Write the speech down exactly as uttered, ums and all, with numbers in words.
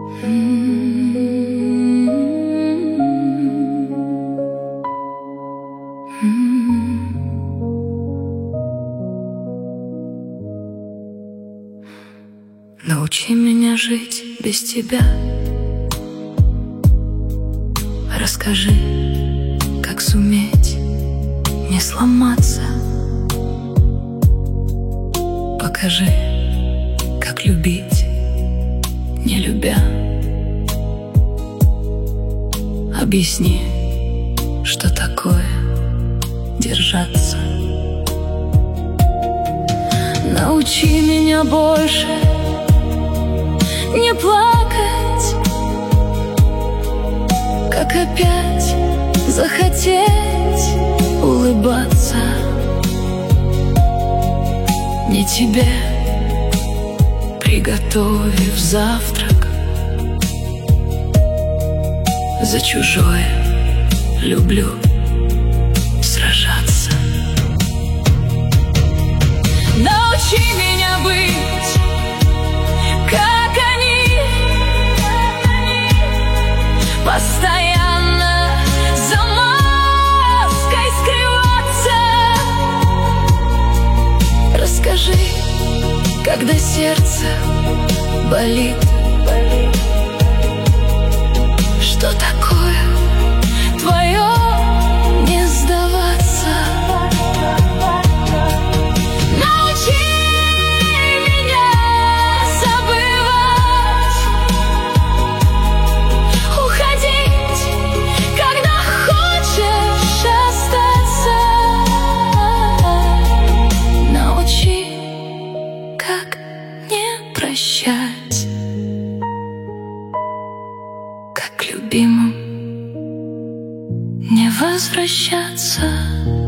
Научи меня жить без тебя. Расскажи, как суметь не сломаться. Покажи, как любить, не любя. Объясни, что такое держаться. Научи меня больше не плакать, как опять захотеть улыбаться. Не тебе, приготовив завтрак, за чужое люблю сражаться. Научи меня быть, как они, постоянно за маской скрываться. Расскажи, когда сердце болит, что такое твое не сдаваться. Научи меня забывать, уходить, когда хочешь остаться. Научи, как не прощать, как любимым не возвращаться.